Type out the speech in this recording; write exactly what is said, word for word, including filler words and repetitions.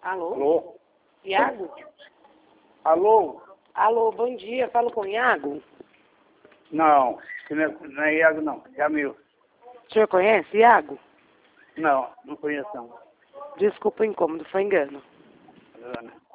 Alô? Alô? Iago? Alô? Alô, bom dia. Falo com o Iago? Não, não é, não é Iago não, é Amil. O senhor conhece Iago? Não, não conheço não. Desculpa o incômodo, foi engano. Ana.